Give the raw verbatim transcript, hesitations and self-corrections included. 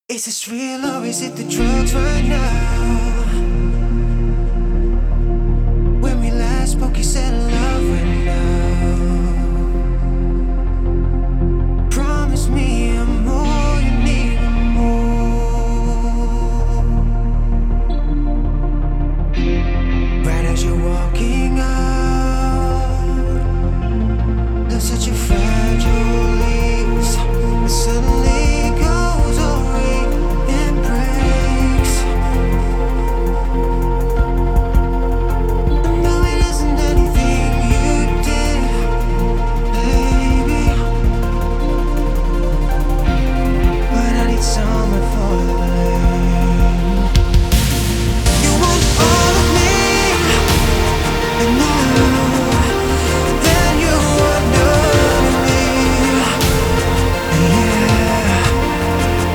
Is this real or is it the drugs right now?